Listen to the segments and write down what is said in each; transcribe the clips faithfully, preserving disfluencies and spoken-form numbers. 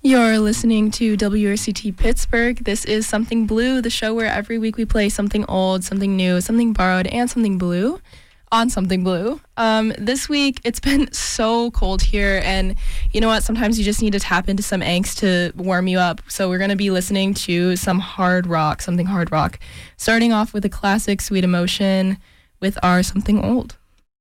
You're listening to W R C T Pittsburgh. This is Something Blue, the show where every week we play something old, something new, something borrowed, and something blue on Something Blue. Um, this week, it's been so cold here, and you know what? Sometimes you just need to tap into some angst to warm you up. So we're going to be listening to some hard rock, something hard rock, starting off with a classic Sweet Emotion with our Something Old.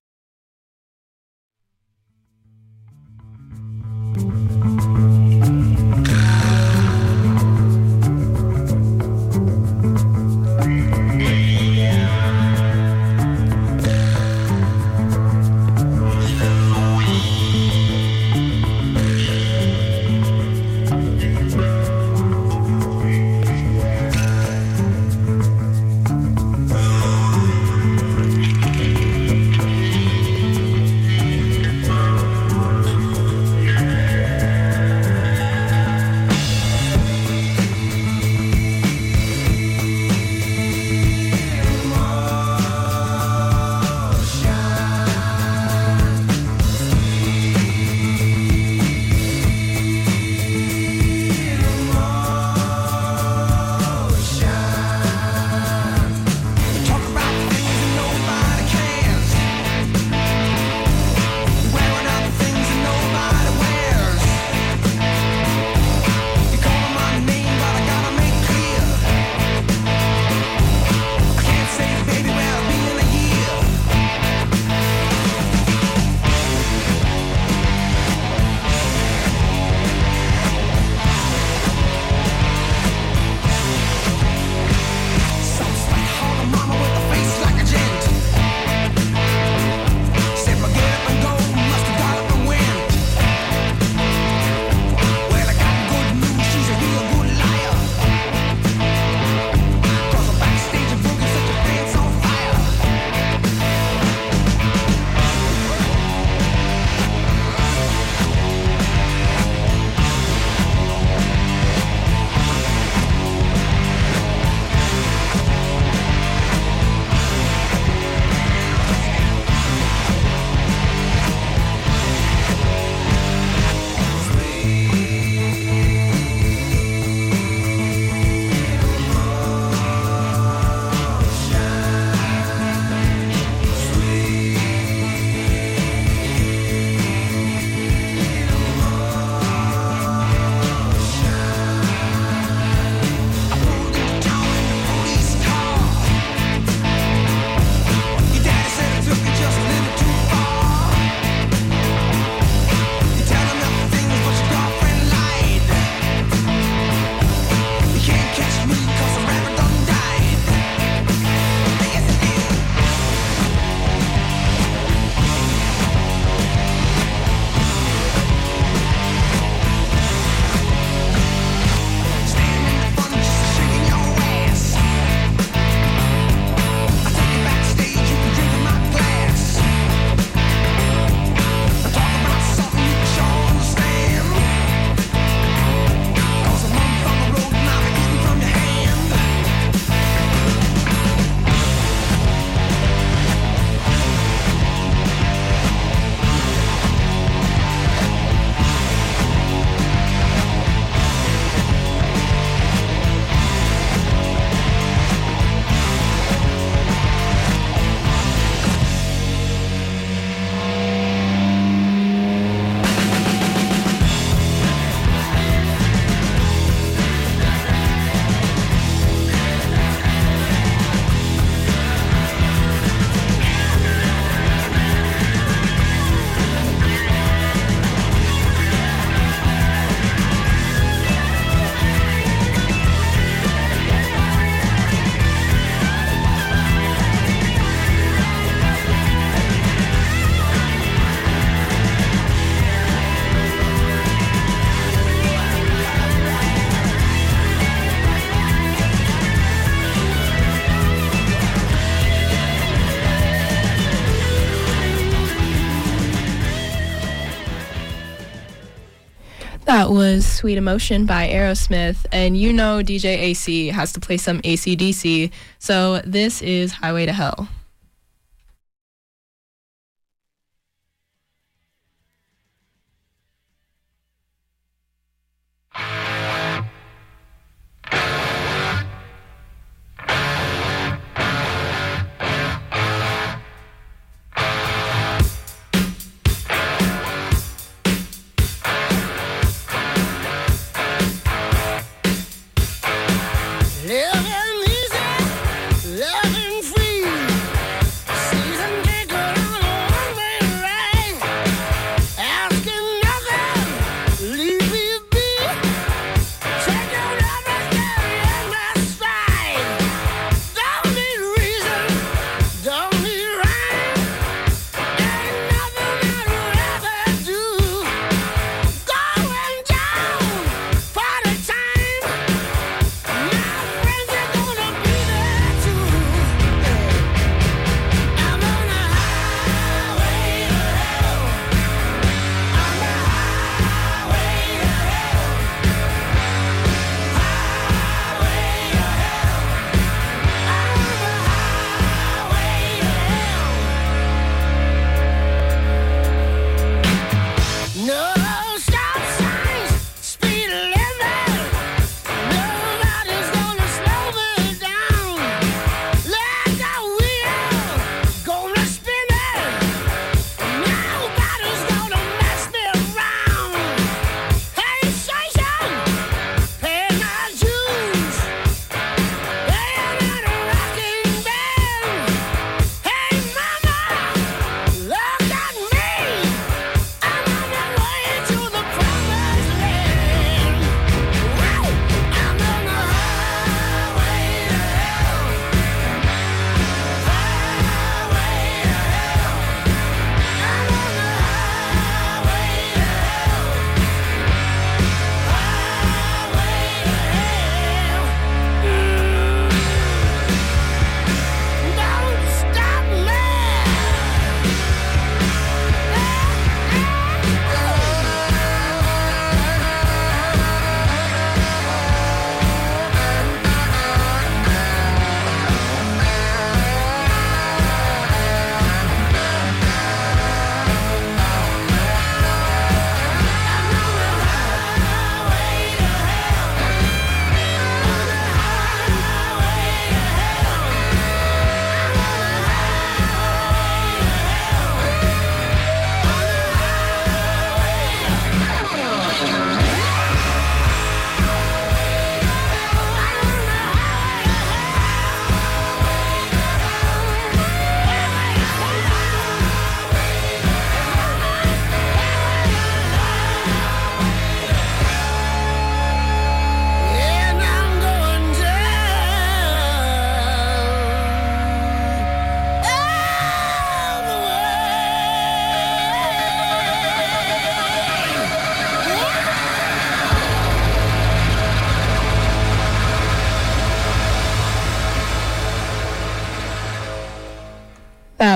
That was Sweet Emotion by Aerosmith, and you know D J A C has to play some A C D C, so this is Highway to Hell.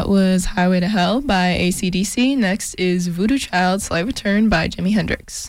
That was Highway to Hell by A C D C. Next is Voodoo Child, Slight Return by Jimi Hendrix.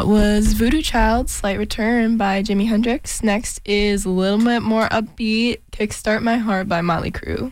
That was Voodoo Child, Slight Return by Jimi Hendrix. Next is a little bit more upbeat, Kickstart My Heart by Motley Crue.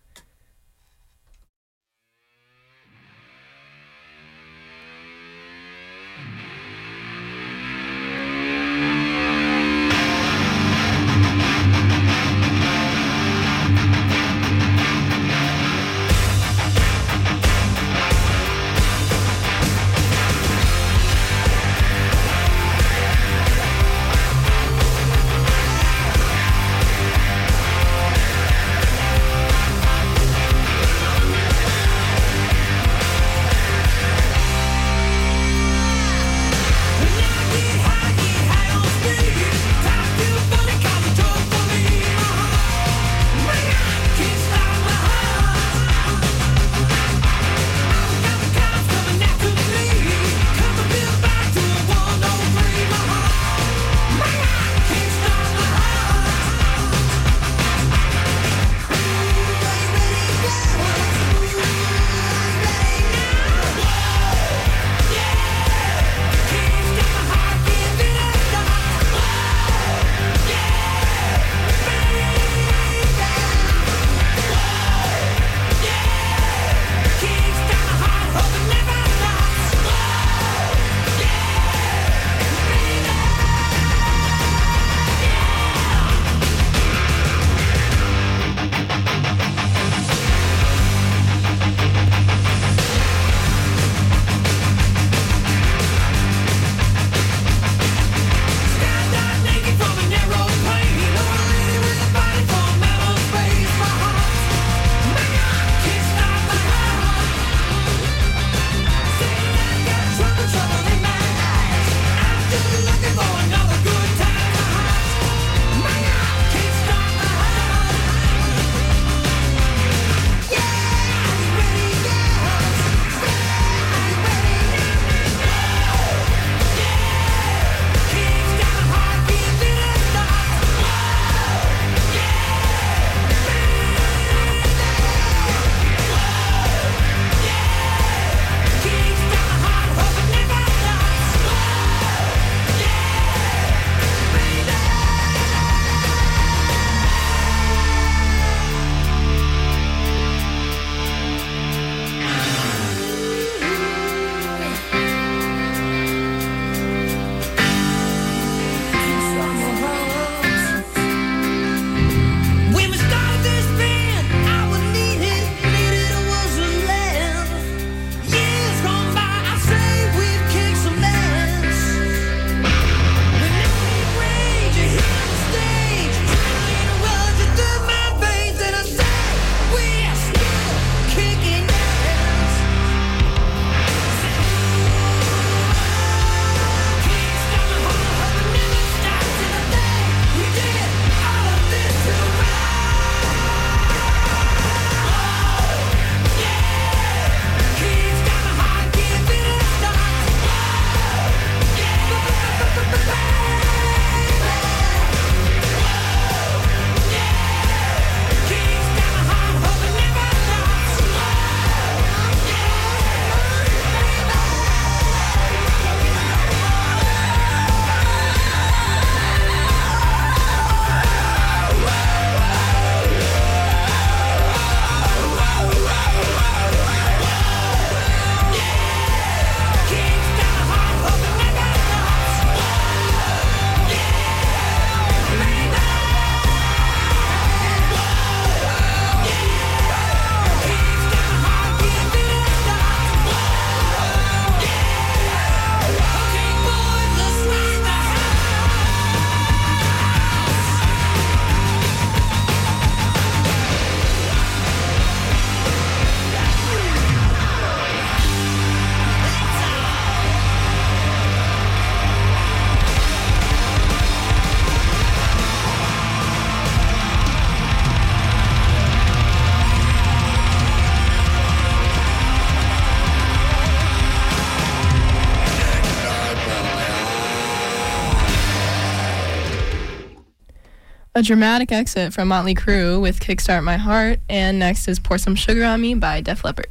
A dramatic exit from Motley Crue with Kickstart My Heart, and next is Pour Some Sugar on Me by Def Leppard.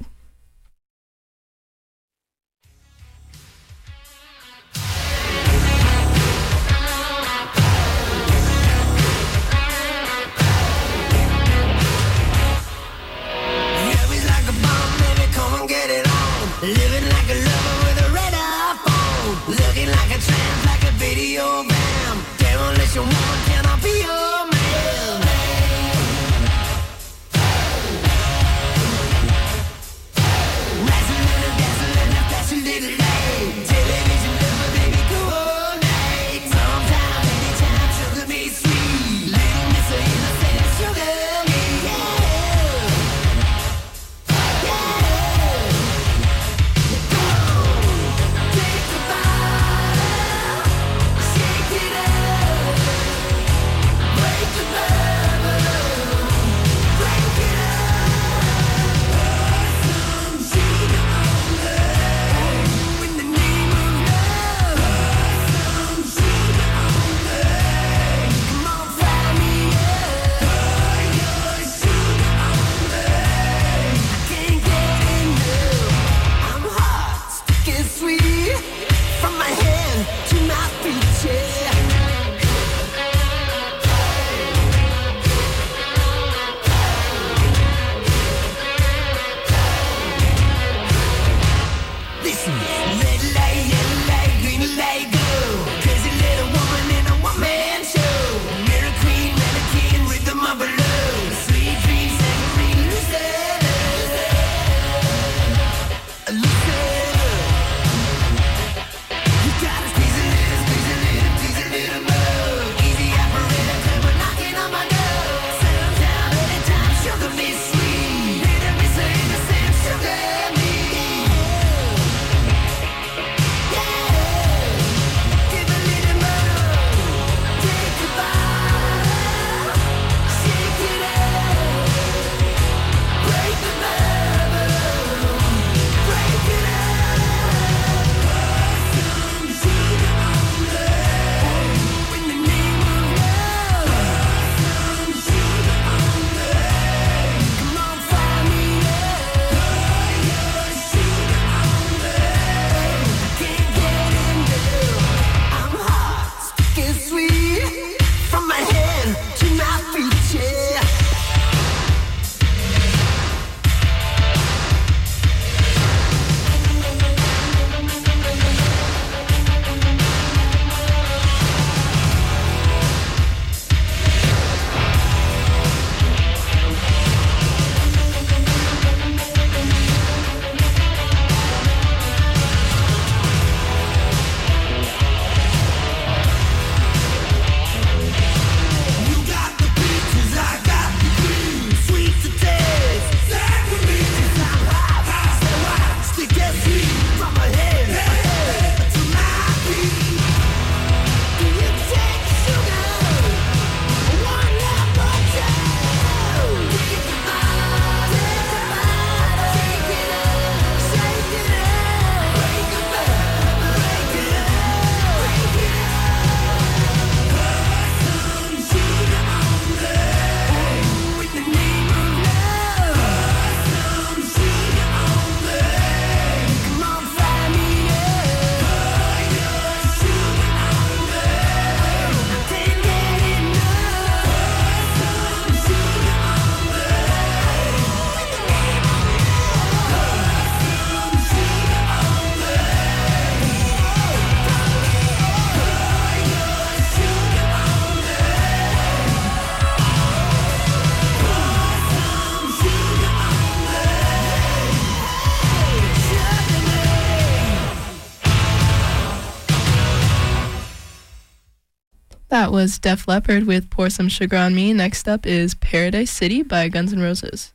That was Def Leppard with Pour Some Sugar on Me. Next up is Paradise City by Guns N' Roses.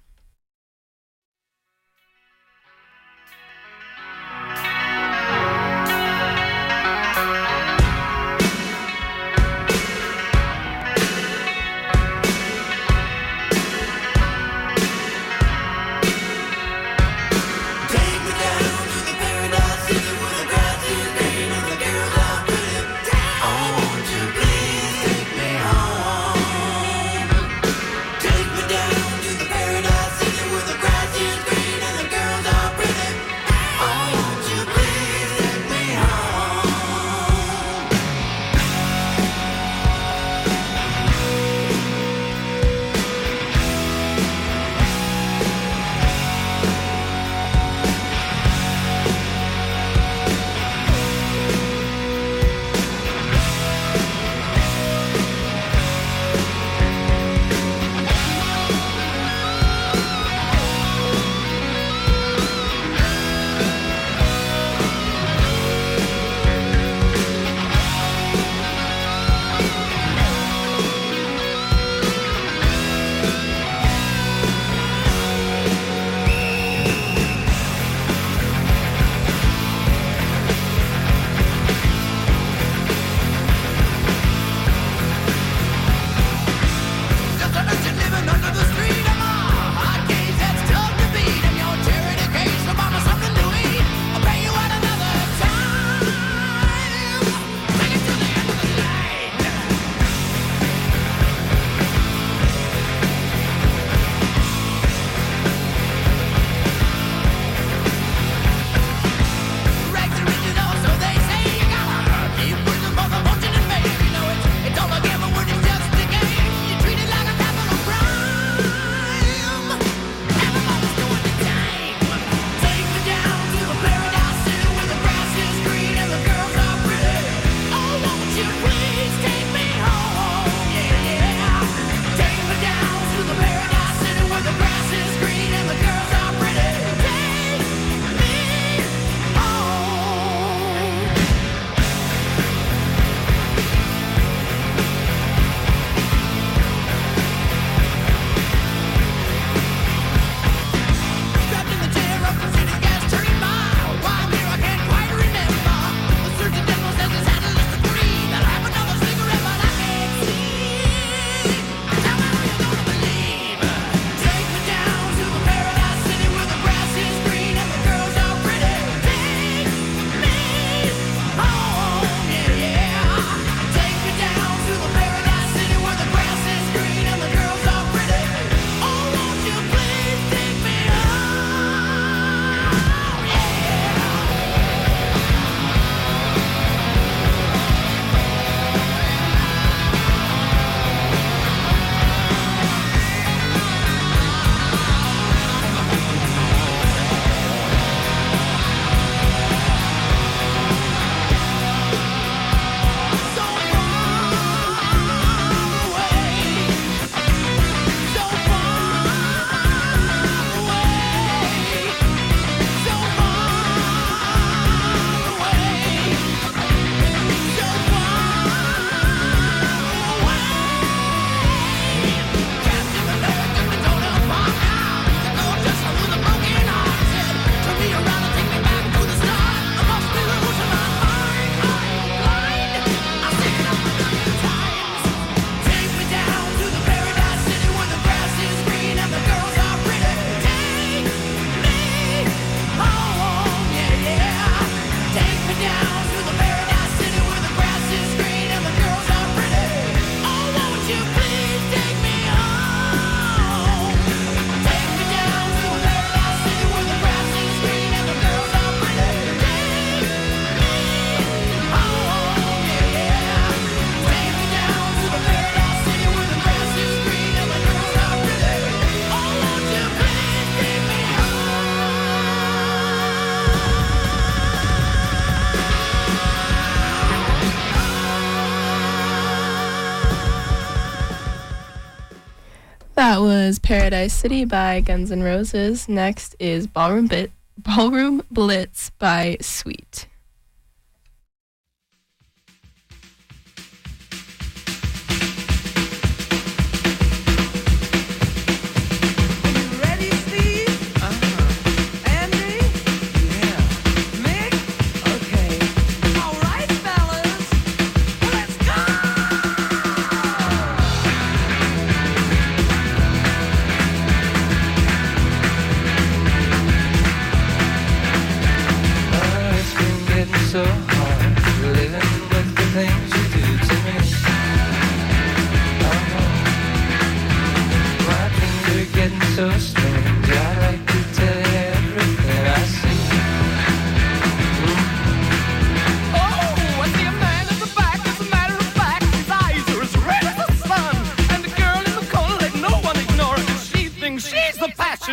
That was Paradise City by Guns N' Roses. Next is Ballroom, Bit- Ballroom Blitz by Sweet.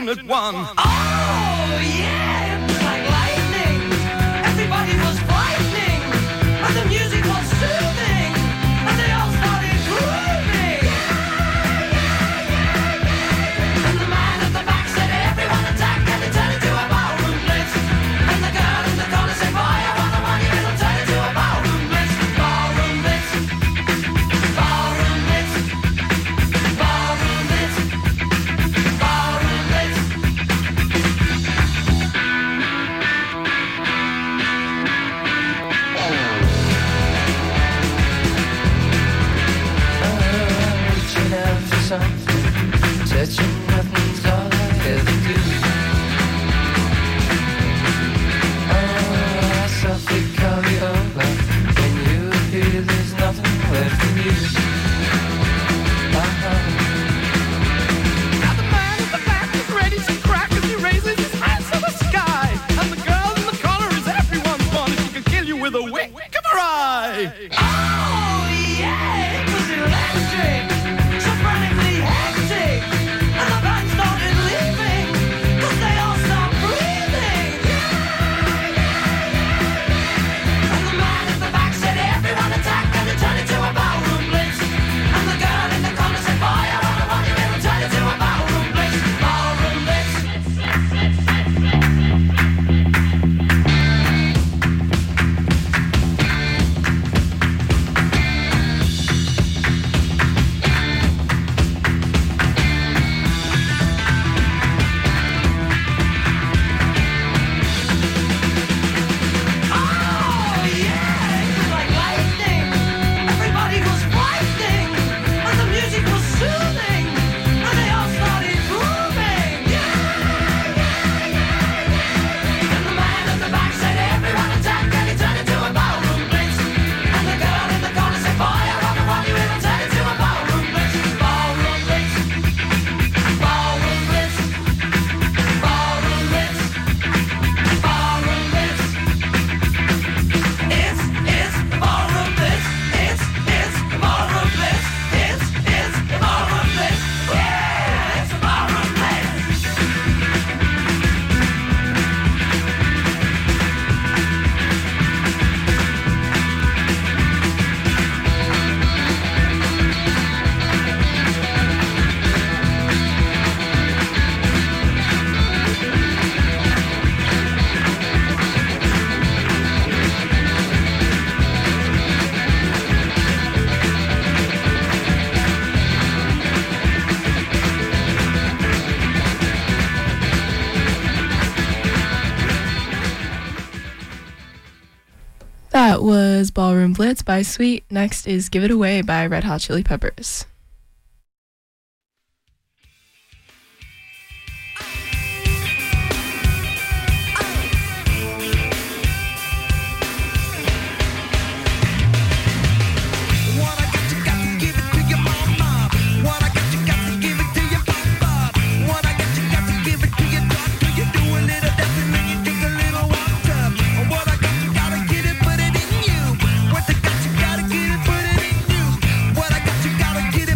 passionate one. Oh, yeah, it was like lightning. Everybody was frightening, but the music was soothing, and they all started grooving. And the man at the back said, everyone attack, and it turned into a ballroom blitz. And the girl in the corner said, boy, I want the money, it'll turn into a ballroom blitz. Ballroom blitz. Ballroom blitz. Ballroom blitz. Ballroom blitz. Reaching out for something, touching nothing's all I ever do. Oh, I softly call you over, when you appear there's nothing left for you. Uh-huh. Now the man at the back is ready to crack as he raises his hands to the sky. And the girl in the corner is everyone's fun. She can kill you with a wink of her eye. Oh, yeah, it was electric, so frantically hectic, and the band started leaving, 'cause they all stopped breathing. And the man at the back said, everyone attack, and it turned into a ballroom blitz. And the girl in the corner said, boy, I want the money, it'll turn into a ballroom blitz. Ballroom blitz. Oh, yeah, it was like lightning. Everybody was frightening, and the music was soothing, and they all started grooving. And the man at the back said, everyone attack, and it turned into a ballroom blitz. And the girl in the corner said, boy, I want the money, it'll turn into a ballroom blitz. Ballroom blitz. Ballroom blitz. Ballroom blitz. Ballroom blitz. It's, it's the ballroom blitz. It's, it's the ballroom blitz. It's, it's the ballroom blitz. Yeah, it's the ballroom blitz. That was Ballroom Blitz by Sweet. Next is Give It Away by Red Hot Chili Peppers. What I got, you got to give it to your mama. What I got, you got to give it to your papa. What I got, you got to give it to your doctor. You do a little dancing and you drink a little water. What I got, you gotta get it, put it in you. What I got, you gotta get it, put it in you. What I got, you gotta get it.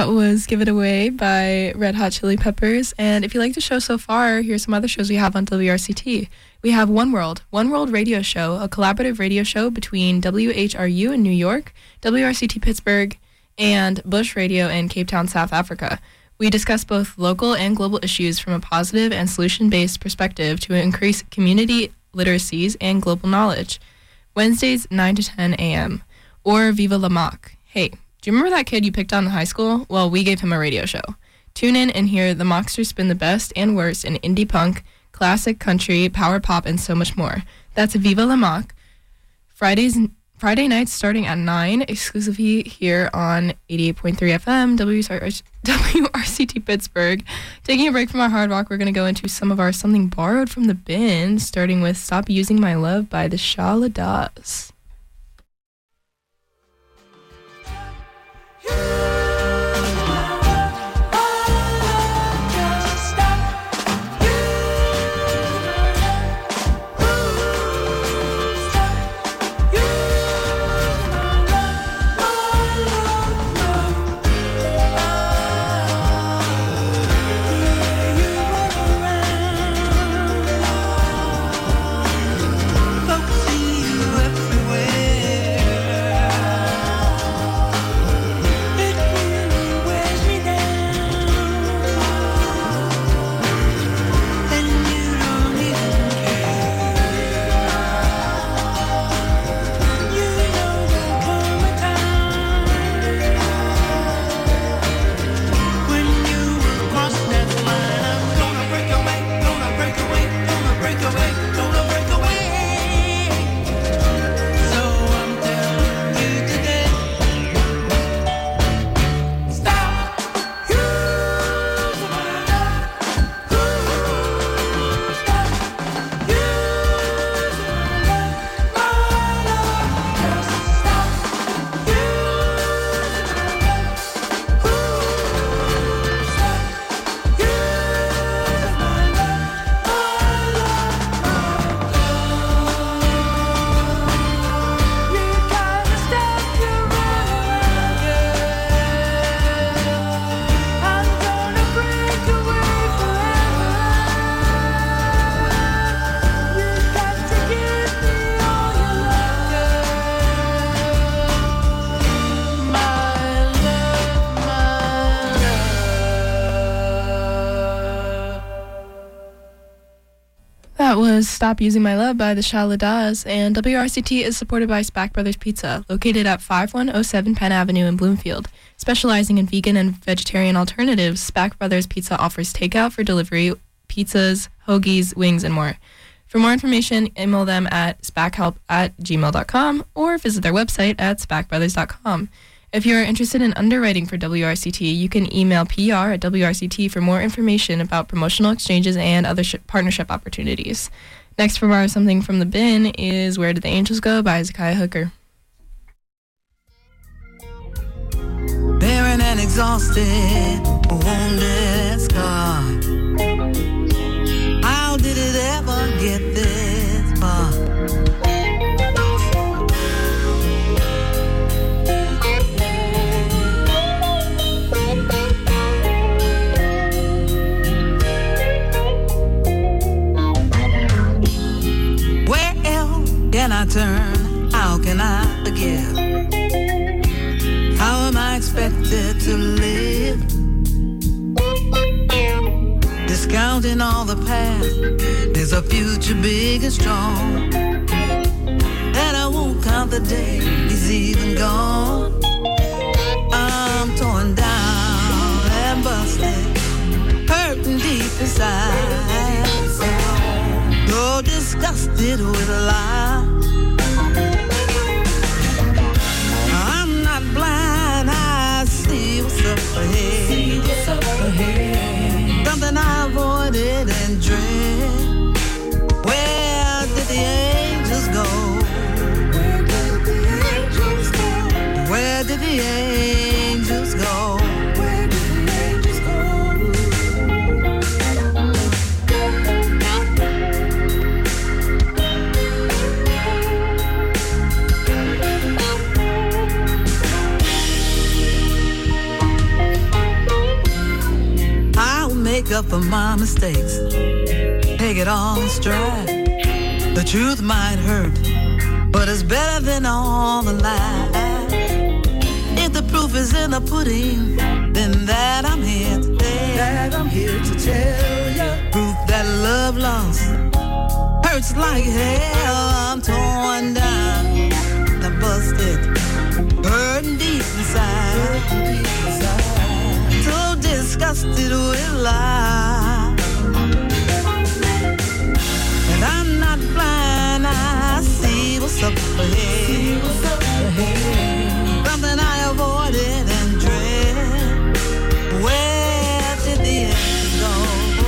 That was Give It Away by Red Hot Chili Peppers. And if you like the show so far, here's some other shows we have on W R C T. We have One World, One World Radio Show, a collaborative radio show between W H R U in New York, W R C T Pittsburgh, and Bush Radio in Cape Town, South Africa. We discuss both local and global issues from a positive and solution-based perspective to increase community literacies and global knowledge. Wednesdays, nine to ten a.m. Or Viva La Mock. Hey, do you remember that kid you picked on in high school? Well, we gave him a radio show. Tune in and hear the Mocksters spin the best and worst in indie punk, classic country, power pop, and so much more. That's Viva La Mock. Fridays, Friday nights starting at nine, exclusively here on eighty-eight point three F M, W R C T Pittsburgh. Taking a break from our hard rock, we're going to go into some of our Something Borrowed from the Bin, starting with Stop Using My Love by the Shaladas. That was Stop Using My Love by the Shaladas, and W R C T is supported by Spack Brothers Pizza, located at five one oh seven Penn Avenue in Bloomfield. Specializing in vegan and vegetarian alternatives, Spack Brothers Pizza offers takeout for delivery, pizzas, hoagies, wings, and more. For more information, email them at spackhelp at gmail dot com or visit their website at spack brothers dot com. If you are interested in underwriting for W R C T, you can email P R at W R C T for more information about promotional exchanges and other sh- partnership opportunities. Next from our Something from the Bin is Where Did the Angels Go by Hezekiah Hooker. Barren and exhausted, wounded, scarred. How did it ever get this far? Can I turn? How can I forgive? How am I expected to live? Discounting all the past, there's a future big and strong. And I won't count the day he's even gone. I'm torn down and busted, hurting deep inside. So disgusted with life. I'm not blind, I see what's up ahead. See what's up ahead. Something I avoided and dread. Where did the angels go? Where did the angels go? Where did the angels go? Where did the angels go? make up for my mistakes. Take it all in stride. The truth might hurt, but it's better than all the lies. If the proof is in the pudding, then that I'm here to tell. That I'm here to tell you. Proof that love lost hurts like hell. I'm torn down, I'm busted, hurting deep inside. So disgusted with life. And I'm not blind, I see what's up ahead. Something I avoided and dread. Where did the angels go?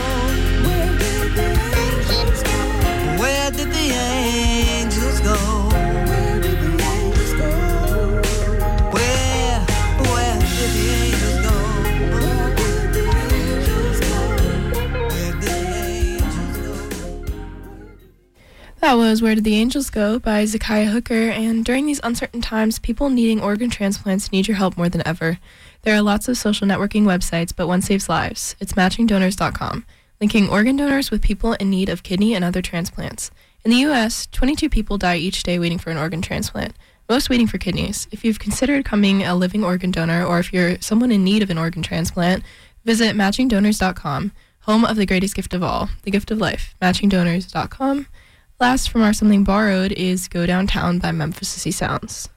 Where did the angels go? Where did the angels go? Where, where did the angels go? Where did the angels go? Where did the angels go? That was Where Did the Angels Go by Zakiya Hooker, and during these uncertain times, people needing organ transplants need your help more than ever. There are lots of social networking websites, but one saves lives. It's matching donors dot com, linking organ donors with people in need of kidney and other transplants. In the U S, twenty-two people die each day waiting for an organ transplant, most waiting for kidneys. If you've considered becoming a living organ donor, or if you're someone in need of an organ transplant, visit matching donors dot com, home of the greatest gift of all, the gift of life, matching donors dot com. Last from our Something Borrowed is Go Downtown by Memphis City Sounds.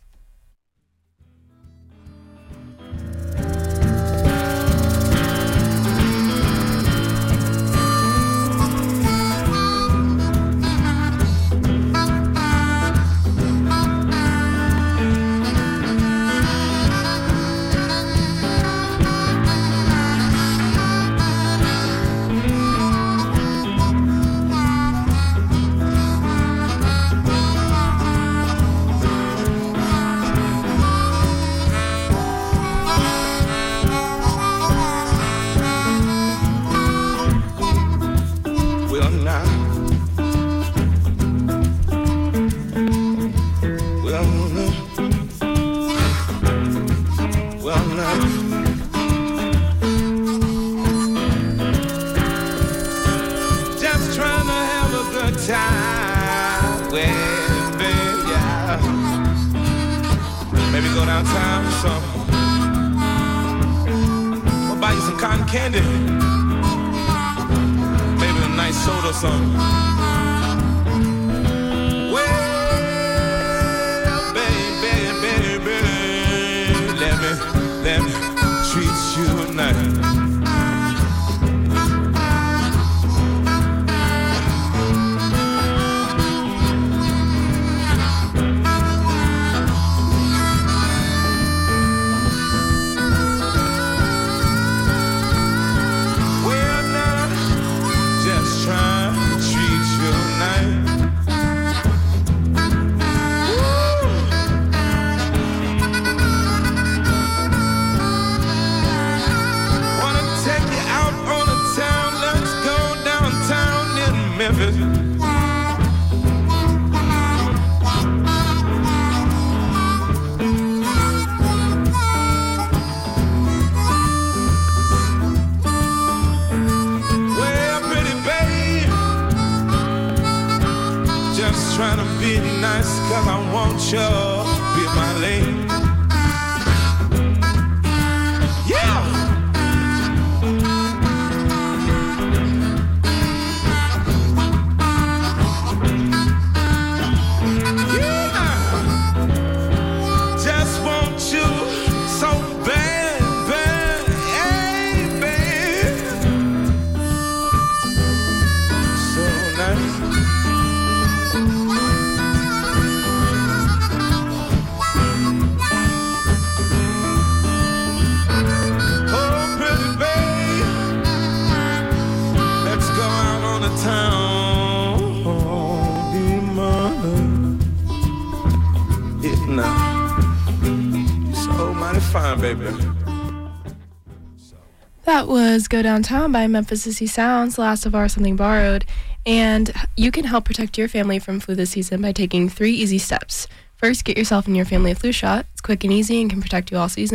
That was Go Downtown by Memphis City Sounds, last of our Something Borrowed. And you can help protect your family from flu this season by taking three easy steps. First, get yourself and your family a flu shot. It's quick and easy and can protect you all season.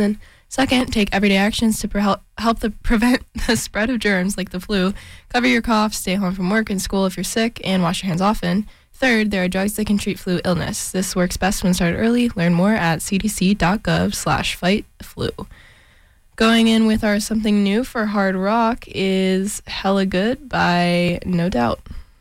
Second, take everyday actions to pre- help help the prevent the spread of germs like the flu. Cover your cough, stay home from work and school if you're sick, and wash your hands often. Third, there are drugs that can treat flu illness. This works best when started early. Learn more at c d c dot gov slash fight flu. Going in with our something new for hard rock is Hella Good by No Doubt.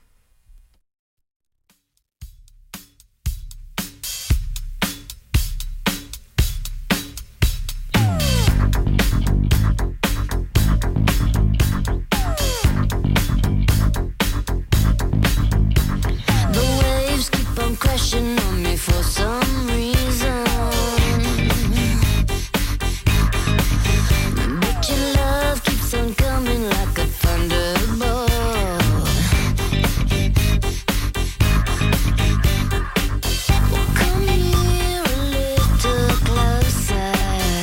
Crashing on me for some reason, but your love keeps on coming like a thunderbolt. Well, come here a little closer,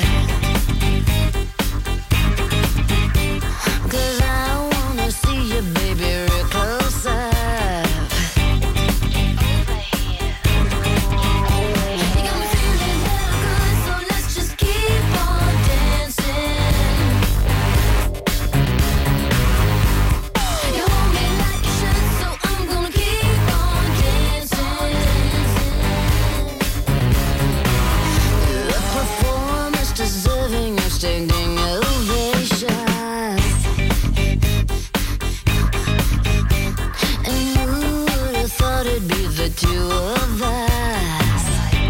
'cause I wanna see you, baby, real close up. Standing ovation, and who would have thought it'd be the two of us?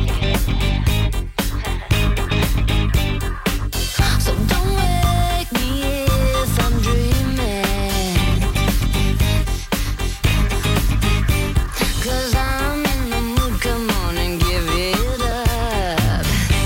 So don't wake me if I'm dreaming, 'cause I'm in the mood, come on and give it up.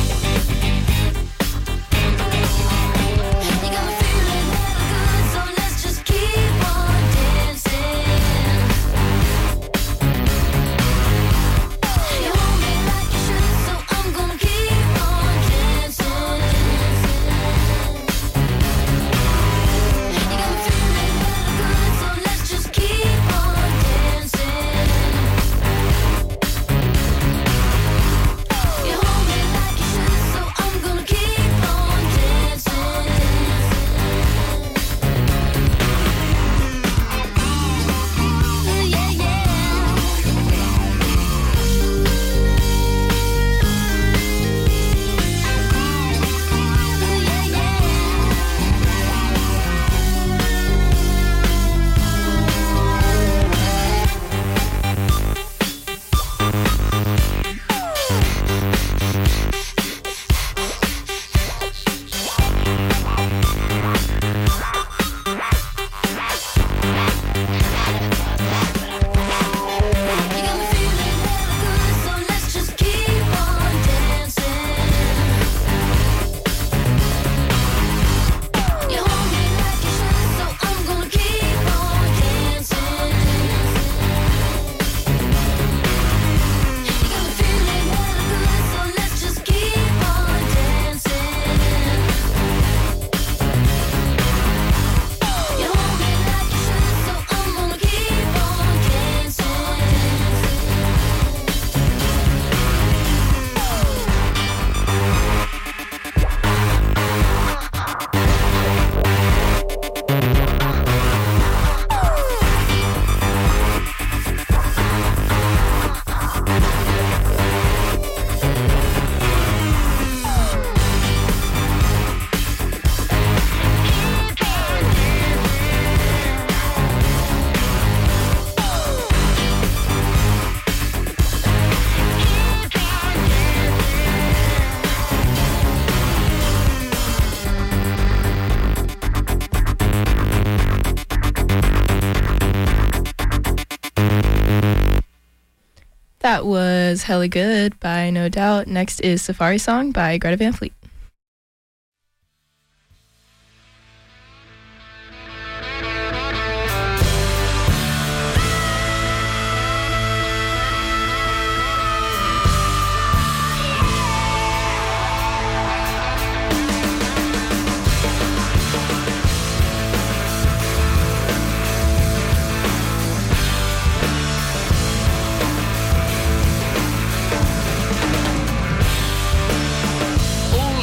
That was Hella Good by No Doubt. Next is Safari Song by Greta Van Fleet. Oh,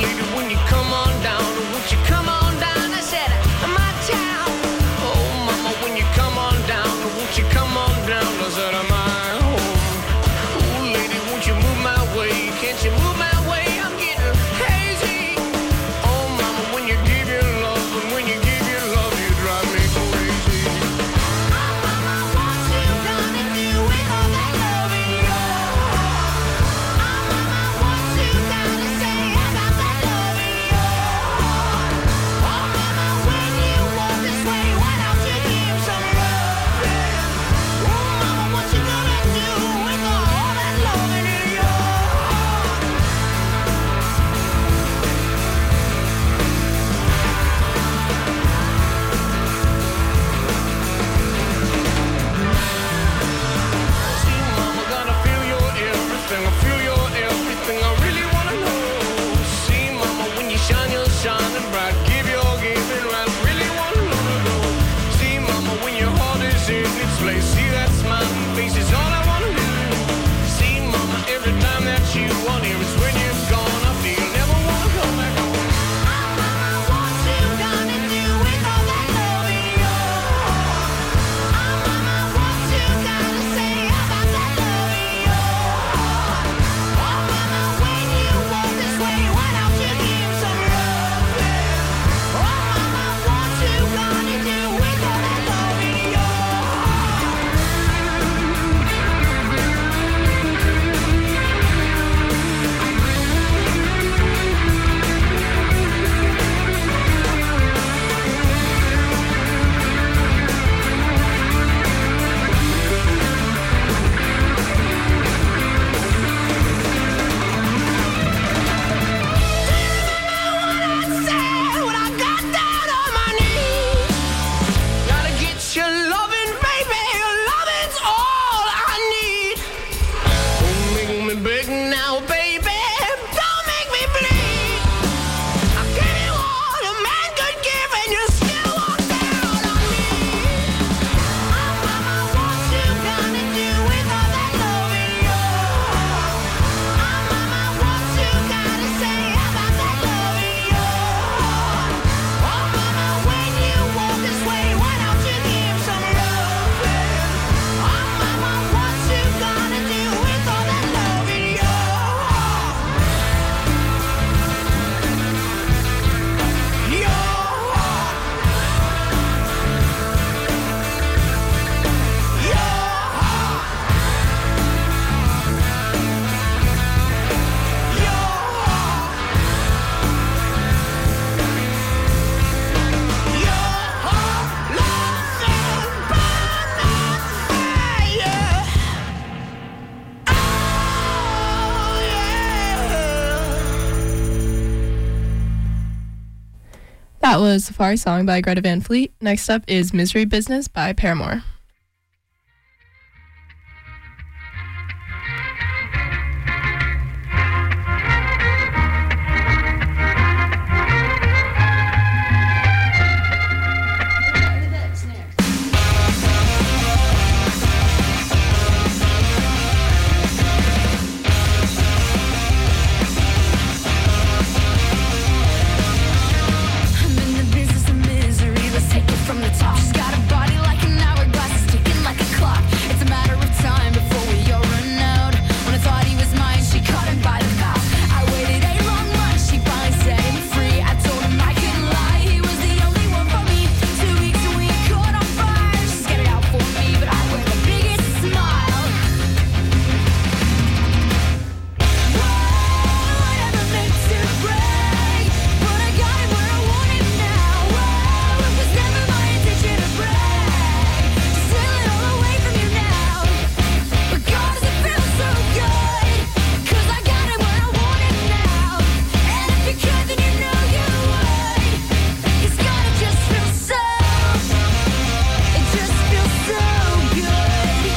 That was Safari Song by Greta Van Fleet. Next up is Misery Business by Paramore. I'm in the business of misery. Let's take it from the top. She's got a body like an hourglass, ticking like a clock. It's a matter of time before we all run out. When I thought he was mine, she caught him by the mouth. I waited eight long months, she finally set him free. I told him I couldn't lie, he was the only one for me. Two weeks and we caught on fire. She's got it out for me, but I wear the biggest smile. Whoa, I never meant to break, but I got it where I want it now. Whoa, it was never my intention to break, to steal it all away from you now. But God, does it feel so good? 'Cause I got it where I want it now. And if you could, then you know you would. 'Cause God, it just feels so, it just feels so good.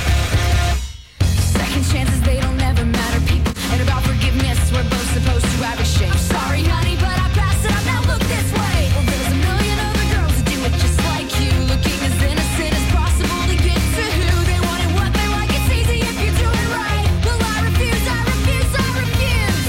Second chances, they don't ever matter, people. And about forgiveness, we're both supposed to have a shame. Sorry, honey, but I passed it up. Now look this way. Well, there's a million other girls that do it just like you, looking as innocent as possible to get to who they want and what they like. It's easy if you do it right. Well, I refuse, I refuse, I refuse.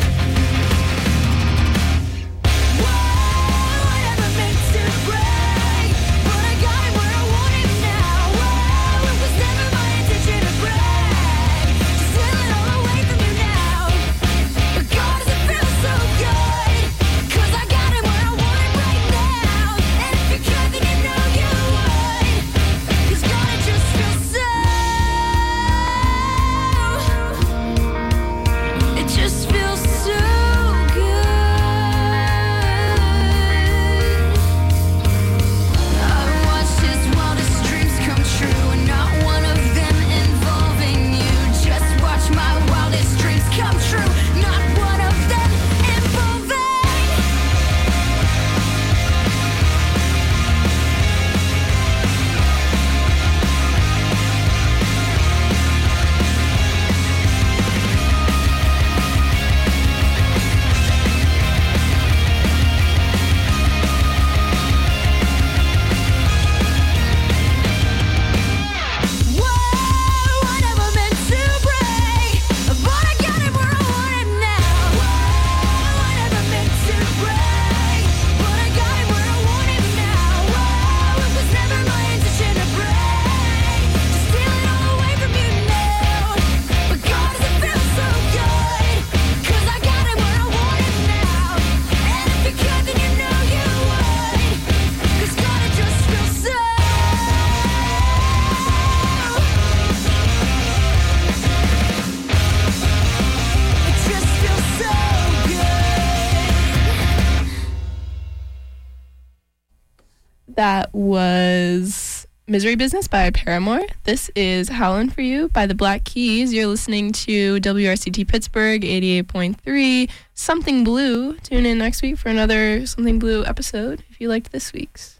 Whoa, I never meant to break, but I got it where I want it now. Whoa, it was never my intention to break, to steal it all away from you now. But God, does it feel so good? 'Cause I got it where I want it right now. And if you could, then you know you would. 'Cause God, it just feels so, it just feels so good. I've watched his wildest dreams come true, and not one of them involving you. Just watch my wildest dreams come true, not one of them involving. Whoa, I never meant to break, but I got it where I want it now. Whoa, I never meant to break, but I got it where I want it now. Whoa, it was never my intention to break, to steal it all away from you now. But God, does it feel so good? 'Cause I got it where I want it now. And if you could, then you know you would. 'Cause God, it just feels so, it just feels so good. That was Misery Business by Paramore. This is Howlin' For You by the Black Keys. You're listening to W R C T Pittsburgh eighty-eight point three, Something Blue. Tune in next week for another Something Blue episode if you liked this week's.